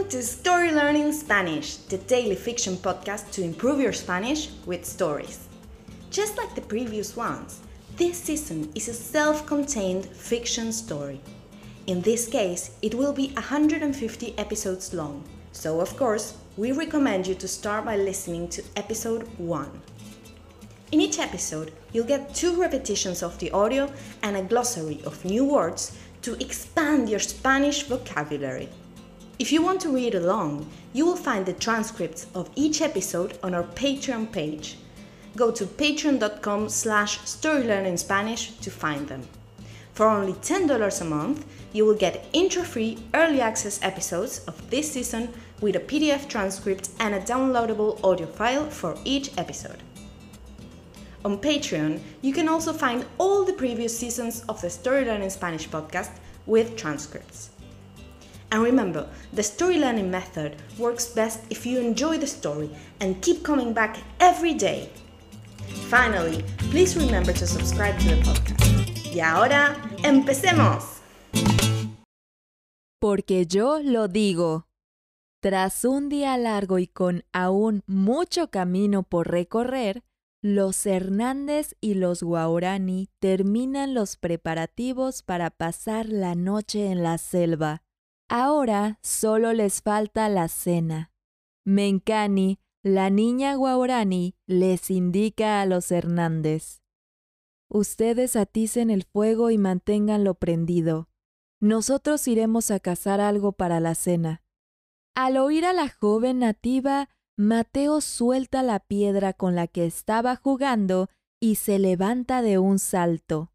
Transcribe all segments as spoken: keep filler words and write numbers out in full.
Welcome to Story Learning Spanish, the daily fiction podcast to improve your Spanish with stories. Just like the previous ones, this season is a self-contained fiction story. In this case, it will be one hundred fifty episodes long, so of course, we recommend you to start by listening to episode one. In each episode, you'll get two repetitions of the audio and a glossary of new words to expand your Spanish vocabulary. If you want to read along, you will find the transcripts of each episode on our Patreon page. Go to patreon.com slash storylearningspanish to find them. For only ten dollars a month, you will get intro-free early access episodes of this season with a P D F transcript and a downloadable audio file for each episode. On Patreon, you can also find all the previous seasons of the Story Learning Spanish podcast with transcripts. And remember, the story learning method works best if you enjoy the story and keep coming back every day. Finally, please remember to subscribe to the podcast. Y ahora, ¡empecemos! Porque yo lo digo. Tras un día largo y con aún mucho camino por recorrer, los Hernández y los Guarani terminan los preparativos para pasar la noche en la selva. Ahora solo les falta la cena. Mencani, la niña Guarani, les indica a los Hernández: ustedes aticen el fuego y manténganlo prendido. Nosotros iremos a cazar algo para la cena. Al oír a la joven nativa, Mateo suelta la piedra con la que estaba jugando y se levanta de un salto.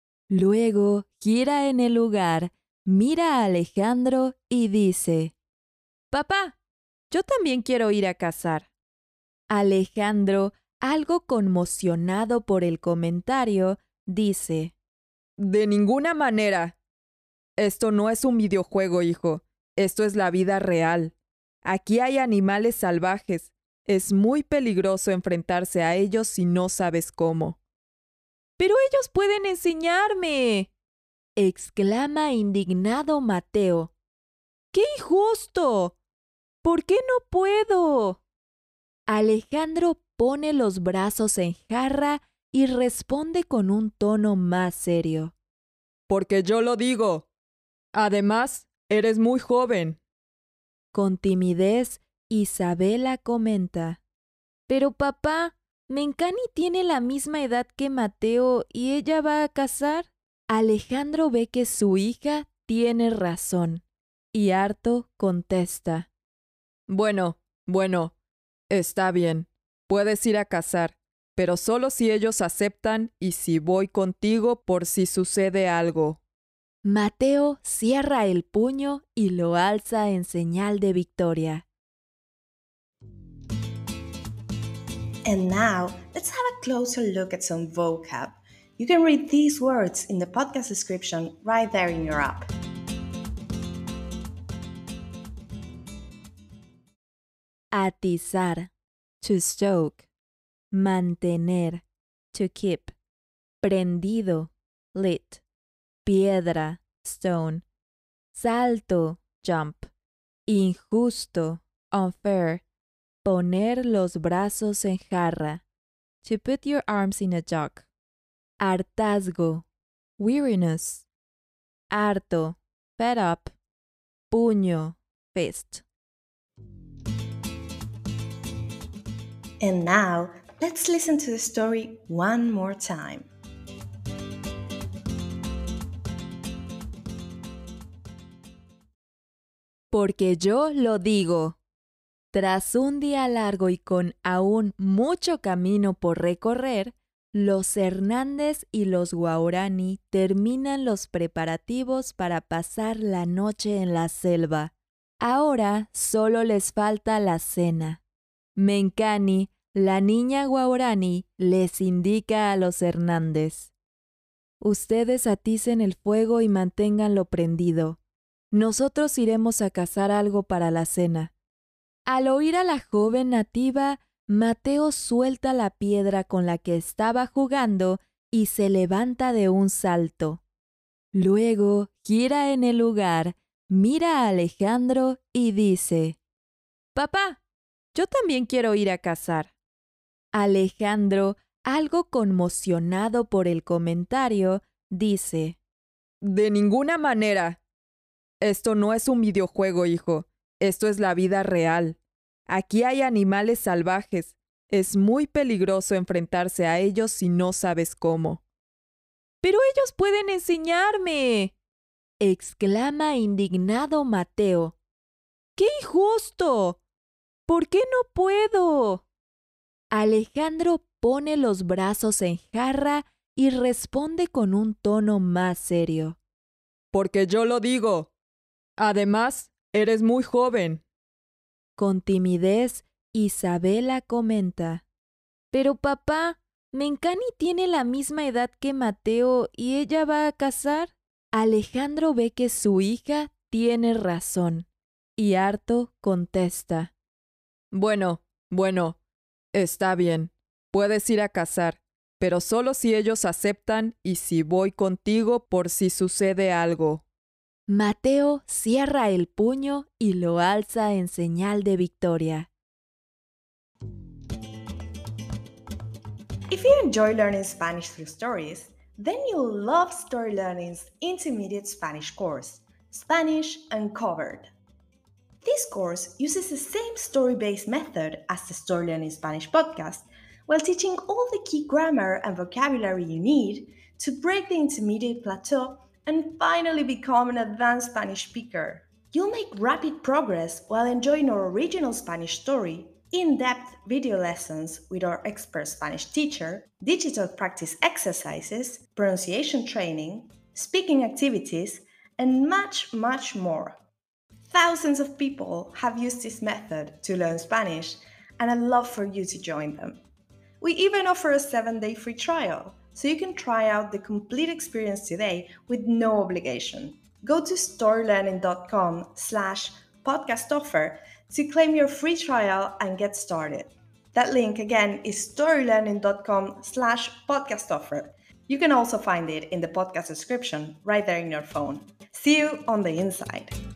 Luego gira en el lugar, mira a Alejandro y dice: «Papá, yo también quiero ir a cazar». Alejandro, algo conmocionado por el comentario, dice: «De ninguna manera. Esto no es un videojuego, hijo. Esto es la vida real. Aquí hay animales salvajes. Es muy peligroso enfrentarse a ellos si no sabes cómo». «Pero ellos pueden enseñarme», exclama indignado Mateo. ¡Qué injusto! ¿Por qué no puedo? Alejandro pone los brazos en jarra y responde con un tono más serio: «Porque yo lo digo. Además, eres muy joven». Con timidez, Isabela comenta: «Pero papá, Mencani tiene la misma edad que Mateo y ella va a cazar». Alejandro ve que su hija tiene razón y harto contesta: «Bueno, bueno, está bien, puedes ir a cazar, pero solo si ellos aceptan y si voy contigo por si sucede algo». Mateo cierra el puño y lo alza en señal de victoria. And now, let's have a closer look at some vocab. You can read these words in the podcast description right there in your app. Atizar, to stoke. Mantener, to keep. Prendido, lit. Piedra, stone. Salto, jump. Injusto, unfair. Poner los brazos en jarra, to put your arms in a jug. Hartazgo, weariness. Harto, fed up. Puño, fist. And now, let's listen to the story one more time. Porque yo lo digo. Tras un día largo y con aún mucho camino por recorrer, los Hernández y los Guarani terminan los preparativos para pasar la noche en la selva. Ahora solo les falta la cena. Mencani, la niña Guarani, les indica a los Hernández: ustedes aticen el fuego y manténganlo prendido. Nosotros iremos a cazar algo para la cena. Al oír a la joven nativa, Mateo suelta la piedra con la que estaba jugando y se levanta de un salto. Luego gira en el lugar, mira a Alejandro y dice, «Papá, yo también quiero ir a cazar». Alejandro, algo conmocionado por el comentario, dice, «De ninguna manera. Esto no es un videojuego, hijo. Esto es la vida real. Aquí hay animales salvajes. Es muy peligroso enfrentarse a ellos si no sabes cómo». «¡Pero ellos pueden enseñarme!», exclama indignado Mateo. «¡Qué injusto! ¿Por qué no puedo?». Alejandro pone los brazos en jarra y responde con un tono más serio. «Porque yo lo digo. Además, eres muy joven». Con timidez, Isabela comenta, «Pero papá, Mencani tiene la misma edad que Mateo y ella va a cazar». Alejandro ve que su hija tiene razón y harto contesta, «Bueno, bueno, está bien, puedes ir a cazar, pero solo si ellos aceptan y si voy contigo por si sucede algo». Mateo cierra el puño y lo alza en señal de victoria. If you enjoy learning Spanish through stories, then you'll love Story Learning's intermediate Spanish course, Spanish Uncovered. This course uses the same story-based method as the Story Learning Spanish podcast, while teaching all the key grammar and vocabulary you need to break the intermediate plateau and finally become an advanced Spanish speaker. You'll make rapid progress while enjoying our original Spanish story, in-depth video lessons with our expert Spanish teacher, digital practice exercises, pronunciation training, speaking activities, and much, much more. Thousands of people have used this method to learn Spanish, and I'd love for you to join them. We even offer a seven-day free trial, so you can try out the complete experience today with no obligation. Go to storylearning.com slash podcast offer to claim your free trial and get started. That link again is storylearning.com slash podcast offer. You can also find it in the podcast description right there in your phone. See you on the inside.